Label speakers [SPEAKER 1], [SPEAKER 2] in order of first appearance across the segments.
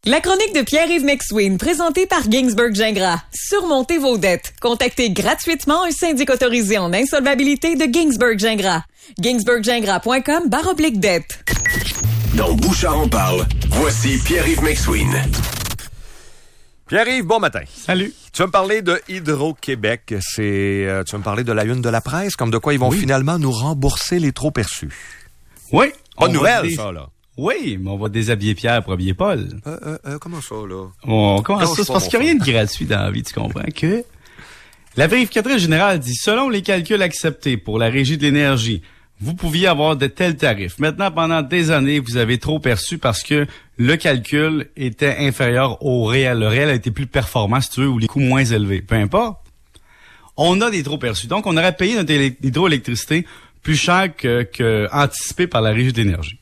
[SPEAKER 1] La chronique de Pierre-Yves McSween, présentée par Ginsberg Gingras. Surmontez vos dettes. Contactez gratuitement un syndic autorisé en insolvabilité de Ginsberg Gingras. ginsberggingras.com/dette.
[SPEAKER 2] Dans Bouchard en parle, voici Pierre-Yves McSween.
[SPEAKER 3] Pierre-Yves, bon matin.
[SPEAKER 4] Salut.
[SPEAKER 3] Tu vas me parler de Hydro-Québec. Tu vas me parler de la une de la presse, comme de quoi ils vont finalement nous rembourser les trop perçus.
[SPEAKER 4] Oui.
[SPEAKER 3] Pas de nouvelle, ça, là.
[SPEAKER 4] Oui, mais on va déshabiller Pierre pour habiller Paul.
[SPEAKER 3] Comment ça, là?
[SPEAKER 4] On commence ça, c'est parce qu'il n'y a rien de gratuit dans la vie, tu comprends? Que la vérificatrice générale dit, selon les calculs acceptés pour la Régie de l'énergie, vous pouviez avoir de tels tarifs. Maintenant, pendant des années, vous avez trop perçu parce que le calcul était inférieur au réel. Le réel a été plus performant, si tu veux, ou les coûts moins élevés. Peu importe. On a des trop perçus. Donc, on aurait payé notre hydroélectricité plus cher que anticipé par la Régie de l'énergie.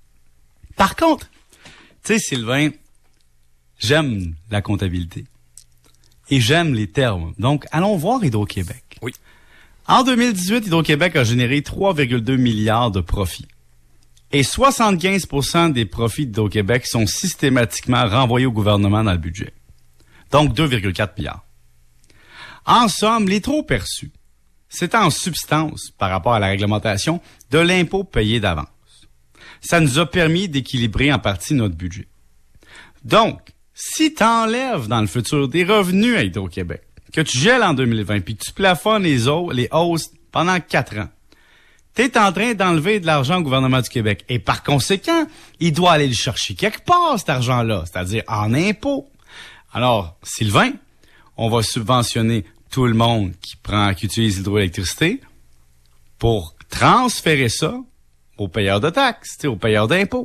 [SPEAKER 4] Par contre, tu sais, Sylvain, j'aime la comptabilité. Et j'aime les termes. Donc, allons voir Hydro-Québec.
[SPEAKER 3] Oui.
[SPEAKER 4] En 2018, Hydro-Québec a généré 3,2 milliards de profits. Et 75% des profits d'Hydro-Québec sont systématiquement renvoyés au gouvernement dans le budget. Donc, 2,4 milliards. En somme, les trop perçus, c'est en substance, par rapport à la réglementation, de l'impôt payé d'avance. Ça nous a permis d'équilibrer en partie notre budget. Donc, si tu enlèves dans le futur des revenus à Hydro-Québec, que tu gèles en 2020, puis que tu plafonnes les hausses pendant 4 ans, tu es en train d'enlever de l'argent au gouvernement du Québec. Et par conséquent, il doit aller le chercher quelque part, cet argent-là, c'est-à-dire en impôts. Alors, Sylvain, on va subventionner tout le monde qui utilise l'hydroélectricité pour transférer ça aux payeurs de taxes, aux payeurs d'impôts.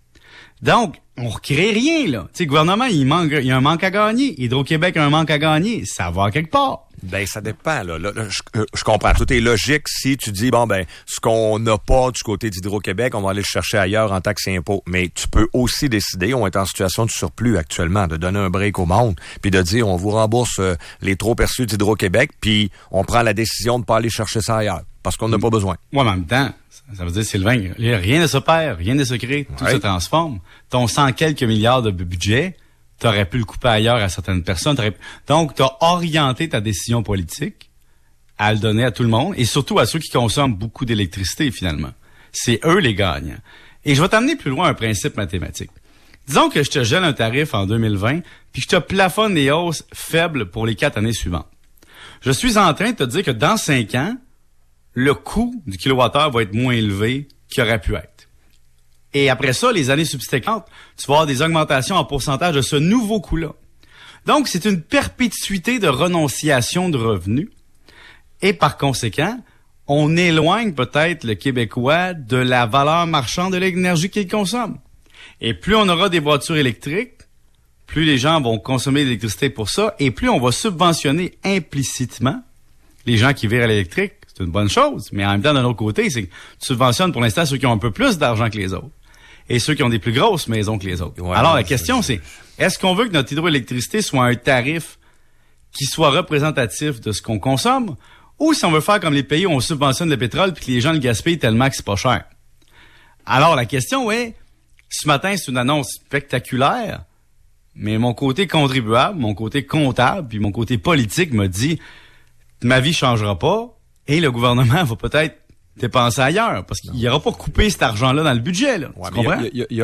[SPEAKER 4] Donc, on recrée rien, là. Tu sais, le gouvernement, il y a un manque à gagner. Hydro-Québec a un manque à gagner. Ça va quelque part.
[SPEAKER 3] Ben, ça dépend, là. Je comprends. Tout est logique si tu dis, ce qu'on n'a pas du côté d'Hydro-Québec, on va aller le chercher ailleurs en taxes et impôts. Mais tu peux aussi décider, on est en situation de surplus actuellement, de donner un break au monde, puis de dire, on vous rembourse les trop perçus d'Hydro-Québec, puis on prend la décision de ne pas aller chercher ça ailleurs, parce qu'on n'a pas besoin.
[SPEAKER 4] Ouais, mais en même temps, ça veut dire, Sylvain, rien ne se perd, rien ne se crée, tout se transforme. Ton 100 quelques milliards de budget, t'aurais pu le couper ailleurs à certaines personnes. Donc, t'as orienté ta décision politique à le donner à tout le monde, et surtout à ceux qui consomment beaucoup d'électricité, finalement. C'est eux les gagnants. Et je vais t'amener plus loin un principe mathématique. Disons que je te gèle un tarif en 2020, puis je te plafonne les hausses faibles pour les 4 années suivantes. Je suis en train de te dire que dans 5 ans, le coût du kilowattheure va être moins élevé qu'il aurait pu être. Et après ça, les années subséquentes, tu vas avoir des augmentations en pourcentage de ce nouveau coût-là. Donc, c'est une perpétuité de renonciation de revenus. Et par conséquent, on éloigne peut-être le Québécois de la valeur marchande de l'énergie qu'il consomme. Et plus on aura des voitures électriques, plus les gens vont consommer de l'électricité pour ça, et plus on va subventionner implicitement les gens qui virent à l'électrique. C'est une bonne chose, mais en même temps, d'un autre côté, c'est que tu subventionnes pour l'instant ceux qui ont un peu plus d'argent que les autres et ceux qui ont des plus grosses maisons que les autres. Ouais, alors, la question, c'est, est-ce qu'on veut que notre hydroélectricité soit un tarif qui soit représentatif de ce qu'on consomme, ou si on veut faire comme les pays où on subventionne le pétrole puis que les gens le gaspillent tellement que c'est pas cher? Alors, la question est, ce matin, c'est une annonce spectaculaire, mais mon côté contribuable, mon côté comptable puis mon côté politique me dit, ma vie changera pas, et le gouvernement va peut-être dépenser ailleurs, parce qu'il n'y aura pas coupé cet argent-là dans le budget, là.
[SPEAKER 3] Ouais,
[SPEAKER 4] tu comprends?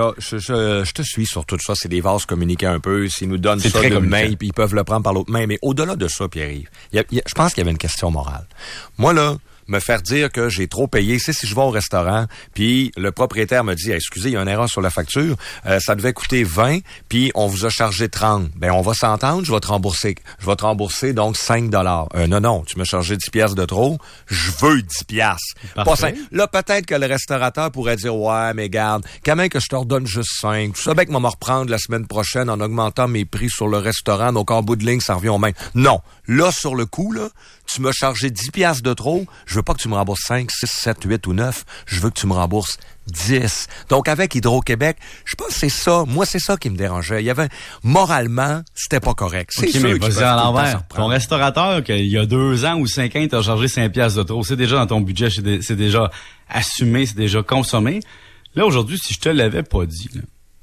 [SPEAKER 3] Je te suis sur tout ça. C'est des vases communiqués un peu. S'ils nous donnent ça d'une main, puis ils peuvent le prendre par l'autre main. Mais au-delà de ça, Pierre-Yves, je pense qu'il y avait une question morale. Moi, là, me faire dire que j'ai trop payé, c'est si je vais au restaurant, puis le propriétaire me dit, excusez, il y a une erreur sur la facture, ça devait coûter 20, puis on vous a chargé 30. Ben, on va s'entendre, je vais te rembourser donc 5 $. Non, tu m'as chargé 10 piastres de trop, je veux 10 piastres. Pas 5. Là, peut-être que le restaurateur pourrait dire, ouais, mais garde, quand même que je te redonne juste 5. Tu savais que moi me reprendre la semaine prochaine en augmentant mes prix sur le restaurant, donc en bout de ligne, ça revient au même. Non. Là, sur le coup, là, tu m'as chargé 10 piastres de trop, je veux pas que tu me rembourses 5, 6, 7, 8 ou 9, je veux que tu me rembourses 10. Donc, avec Hydro-Québec, je pense que c'est ça. Moi, c'est ça qui me dérangeait. Il y avait, moralement, c'était pas correct. C'est sûr
[SPEAKER 4] mais vas-y à l'envers. Ton restaurateur, qu'il y a 2 ans ou 5 ans, il t'a chargé 5 piastres de trop. C'est déjà dans ton budget, c'est déjà assumé, c'est déjà consommé. Là, aujourd'hui, si je te l'avais pas dit, là,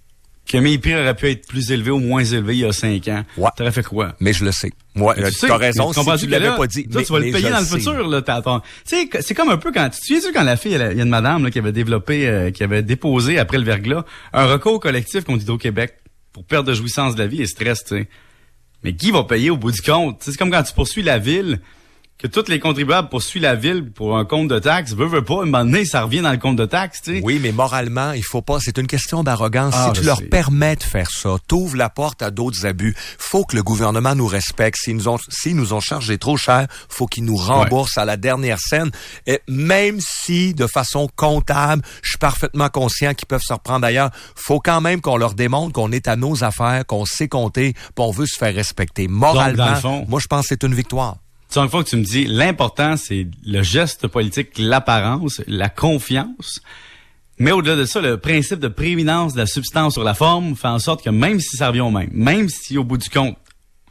[SPEAKER 4] que mes prix auraient pu être plus élevés ou moins élevés il y a 5 ans.
[SPEAKER 3] Ouais.
[SPEAKER 4] T'aurais fait quoi?
[SPEAKER 3] Mais je le sais. Moi, tu as raison, si tu l'avais pas dit.
[SPEAKER 4] Toi, tu vas le payer dans le futur, là, tu sais, c'est comme un peu quand, tu te souviens-tu quand la fille, il y a une madame, là, qui avait développé, qui avait déposé, après le verglas, un recours collectif contre Hydro-Québec pour perte de jouissance de la vie et stress, tu sais. Mais qui va payer au bout du compte? T'sais, c'est comme quand tu poursuis la ville, que tous les contribuables poursuivent la ville pour un compte de taxes, veut pas, un moment donné, ça revient dans le compte de taxes, tu sais.
[SPEAKER 3] Oui, mais moralement, il faut pas, c'est une question d'arrogance. Si tu leur permets de faire ça, t'ouvres la porte à d'autres abus. Faut que le gouvernement nous respecte. S'ils nous ont chargé trop cher, faut qu'ils nous remboursent à la dernière scène. Et même si, de façon comptable, je suis parfaitement conscient qu'ils peuvent se reprendre ailleurs, faut quand même qu'on leur démontre qu'on est à nos affaires, qu'on sait compter, puis on veut se faire respecter. Moralement, donc, dans le fond, moi, je pense que c'est une victoire.
[SPEAKER 4] Tu une fois que tu me dis, l'important, c'est le geste politique, l'apparence, la confiance. Mais au-delà de ça, le principe de prééminence de la substance sur la forme fait en sorte que même si ça revient au même si au bout du compte,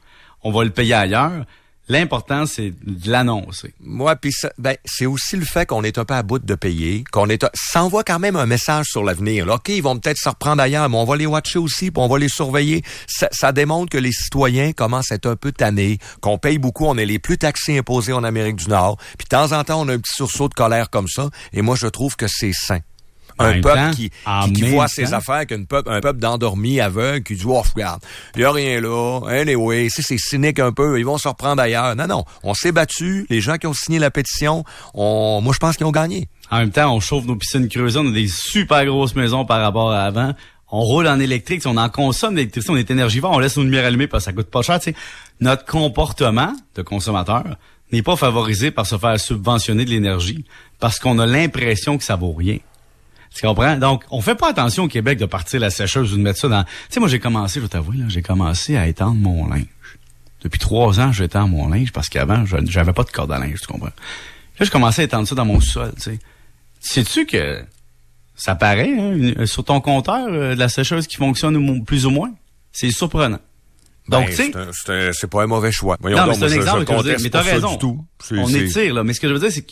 [SPEAKER 4] on va le payer ailleurs, l'important, c'est de l'annoncer.
[SPEAKER 3] Moi, puis c'est aussi le fait qu'on est un peu à bout de payer, ça envoie quand même un message sur l'avenir. Là, OK, ils vont peut-être se reprendre ailleurs, mais on va les watcher aussi, puis on va les surveiller. Ça démontre que les citoyens commencent à être un peu tannés, qu'on paye beaucoup, on est les plus taxés imposés en Amérique du Nord. Puis de temps en temps, on a un petit sursaut de colère comme ça, et moi, je trouve que c'est sain. Un peuple qui voit ses affaires, un peuple d'endormis, aveugle, qui dit, oh, regarde, il y a rien là, anyway, c'est cynique un peu, ils vont se reprendre ailleurs. Non, on s'est battu, les gens qui ont signé la pétition, moi, je pense qu'ils ont gagné.
[SPEAKER 4] En même temps, on chauffe nos piscines creusées, on a des super grosses maisons par rapport à avant, on roule en électrique, on en consomme d'électricité, on est énergivore, on laisse nos lumières allumées parce que ça coûte pas cher, tu sais. Notre comportement de consommateur n'est pas favorisé par se faire subventionner de l'énergie parce qu'on a l'impression que ça vaut rien. Tu comprends? Donc, on fait pas attention au Québec de partir la sécheuse ou de mettre ça dans... Tu sais, moi, je vais t'avouer, j'ai commencé à étendre mon linge. Depuis 3 ans, j'étends mon linge parce qu'avant, j'avais pas de corde à linge, tu comprends? Là, je commençais à étendre ça dans mon sol, tu sais. Sais-tu que ça paraît, hein, sur ton compteur, de la sécheuse qui fonctionne plus ou moins? C'est surprenant. Donc, tu sais...
[SPEAKER 3] C'est pas un mauvais choix.
[SPEAKER 4] Voyons non, mais c'est un exemple que je veux dire. Mais t'as raison. On étire, là. Mais ce que je veux dire, c'est que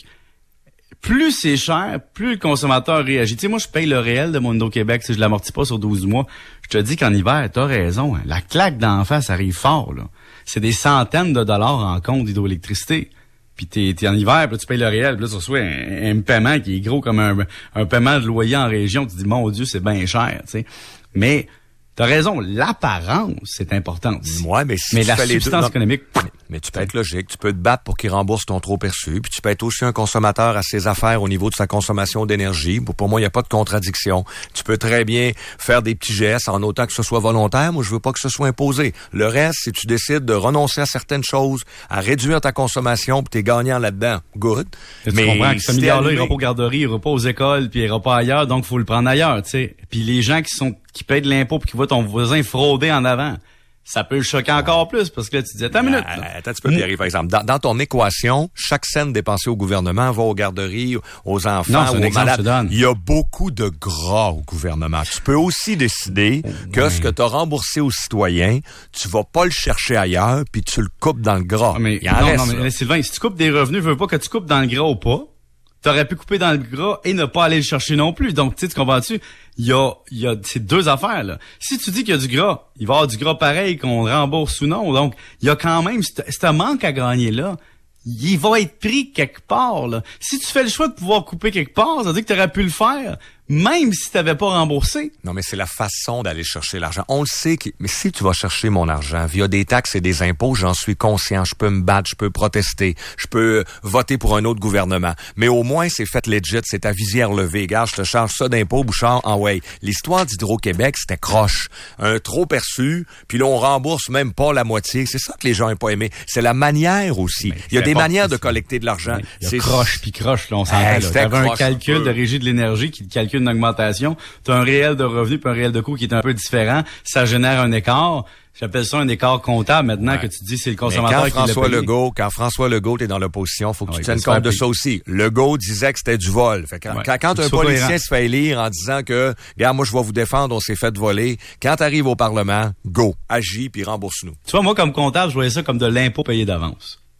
[SPEAKER 4] plus c'est cher, plus le consommateur réagit. Tu sais, moi, je paye le réel de mon Hydro-Québec si je l'amortis pas sur 12 mois. Je te dis qu'en hiver, t'as raison. Hein, la claque d'en face arrive fort, là. C'est des centaines de dollars en compte d'hydroélectricité. Puis t'es en hiver, puis là, tu payes le réel, puis là, tu reçois un paiement qui est gros comme un paiement de loyer en région. Tu te dis, mon Dieu, c'est bien cher, tu sais. Mais t'as raison, l'apparence, c'est important aussi.
[SPEAKER 3] Ouais, mais si tu
[SPEAKER 4] la
[SPEAKER 3] fais
[SPEAKER 4] substance
[SPEAKER 3] les deux,
[SPEAKER 4] économique...
[SPEAKER 3] Mais tu peux être logique, tu peux te battre pour qu'il rembourse ton trop perçu, puis tu peux être aussi un consommateur à ses affaires au niveau de sa consommation d'énergie. Pour moi, il n'y a pas de contradiction. Tu peux très bien faire des petits gestes en autant que ce soit volontaire. Moi, je veux pas que ce soit imposé. Le reste, si tu décides de renoncer à certaines choses, à réduire ta consommation, puis t'es gagnant là-dedans, good.
[SPEAKER 4] Mais tu comprends que ce milliard-là, il ira pas aux garderies, il ira pas aux écoles, puis il ira pas ailleurs, donc faut le prendre ailleurs, tu sais. Puis les gens qui payent de l'impôt puis qui voient ton voisin frauder en avant, ça peut le choquer encore plus, parce que là, tu te dis, attends une minute.
[SPEAKER 3] Attends, tu peux Pierre, par exemple. Dans ton équation, chaque scène dépensée au gouvernement va aux garderies, aux enfants, aux malades. Il y a beaucoup de gras au gouvernement. Tu peux aussi décider que ce que tu as remboursé aux citoyens, tu vas pas le chercher ailleurs, puis tu le coupes dans le gras.
[SPEAKER 4] Mais, mais Sylvain, si tu coupes des revenus, je veux pas que tu coupes dans le gras ou pas. T'aurais pu couper dans le gras et ne pas aller le chercher non plus. Donc, tu comprends-tu? Il y a ces deux affaires, là. Si tu dis qu'il y a du gras, il va y avoir du gras pareil qu'on rembourse ou non. Donc, il y a quand même ce manque à gagner là. Il va être pris quelque part, là. Si tu fais le choix de pouvoir couper quelque part, ça veut dire que tu aurais pu le faire, même si tu n'avais pas remboursé.
[SPEAKER 3] Non, mais c'est la façon d'aller chercher l'argent. On le sait, mais si tu vas chercher mon argent via des taxes et des impôts, j'en suis conscient. Je peux me battre, je peux protester, je peux voter pour un autre gouvernement. Mais au moins, c'est fait legit, c'est à visière levée. Regarde, je te charge ça d'impôts, Bouchard, en way. L'histoire d'Hydro-Québec, c'était croche. Un trop perçu, puis là, on rembourse même pas la moitié. C'est ça que les gens n'ont pas aimé. C'est la manière aussi. Il y a des manières de collecter de l'argent.
[SPEAKER 4] C'est croche puis croche, là, on s'entend. T'avais un calcul de régie de l'énergie qui calcule une augmentation. T'as un réel de revenu puis un réel de coût qui est un peu différent. Ça génère un écart. J'appelle ça un écart comptable maintenant que tu dis c'est le consommateur qui l'a payé.
[SPEAKER 3] Quand François Legault est dans l'opposition, faut que tu tiennes compte de ça aussi. Legault disait que c'était du vol. Fait que quand un politicien se fait élire en disant que, regarde, moi je vais vous défendre, on s'est fait voler, quand t'arrives au Parlement, go, agis puis rembourse-nous.
[SPEAKER 4] Tu vois, moi comme comptable, je voyais ça comme de l'impôt payé d'avance.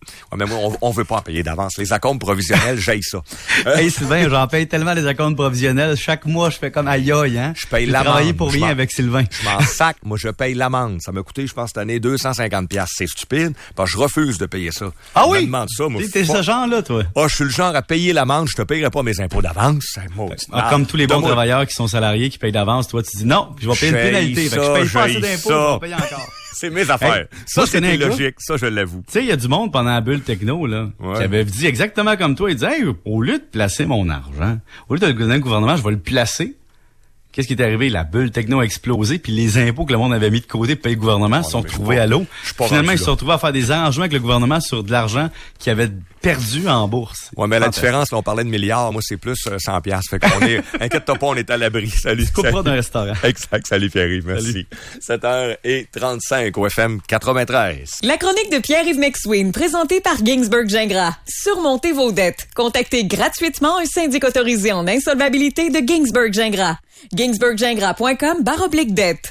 [SPEAKER 3] Ouais, mais moi, on veut pas en payer d'avance. Les acomptes provisionnels, j'haïs ça.
[SPEAKER 4] Hey Sylvain, j'en paye tellement les acomptes provisionnels. Chaque mois, je fais comme aïe aïe, hein.
[SPEAKER 3] Je paye l'amende.
[SPEAKER 4] J'ai travaillé pour rien avec Sylvain.
[SPEAKER 3] Je m'en sac. Moi, je paye l'amende. Ça m'a coûté, je pense, cette année, 250$. C'est stupide, parce que je refuse de payer ça.
[SPEAKER 4] Ah
[SPEAKER 3] on
[SPEAKER 4] oui?
[SPEAKER 3] me demande ça, moi.
[SPEAKER 4] T'es ce genre-là, toi?
[SPEAKER 3] Ah, je suis le genre à payer l'amende. Je te payerai pas mes impôts d'avance.
[SPEAKER 4] Comme tous les bons travailleurs qui sont salariés, qui payent d'avance, toi, tu dis non, je vais payer une pénalité. Fait que je paye pas assez d'impôts, je vais payer encore.
[SPEAKER 3] C'est mes affaires.
[SPEAKER 4] Hey,
[SPEAKER 3] ça, c'était logique. Ça, je l'avoue.
[SPEAKER 4] Tu sais, il y a du monde pendant la bulle techno, là, qui avait dit exactement comme toi. Il disait, hey, au lieu de placer mon argent, au lieu de le donner au gouvernement, je vais le placer. Qu'est-ce qui est arrivé? La bulle techno a explosé, puis les impôts que le monde avait mis de côté pour payer le gouvernement se sont retrouvés à l'eau. Finalement, ils se sont retrouvés à faire des arrangements avec le gouvernement sur de l'argent qu'ils avaient perdu en bourse.
[SPEAKER 3] Ouais, mais la différence, là, on parlait de milliards, moi, c'est plus 100$. Fait qu'on est, inquiète-toi pas, on est à l'abri. Salut.
[SPEAKER 4] Tu coupes pas d'un restaurant.
[SPEAKER 3] Exact. Salut, Pierre-Yves. Merci. 7h35 au FM 93.
[SPEAKER 1] La chronique de Pierre-Yves McSween, présentée par Ginsberg Gingras. Surmontez vos dettes. Contactez gratuitement un syndic autorisé en insolvabilité de Ginsberg Gingras. ginsberggingras.com/dette.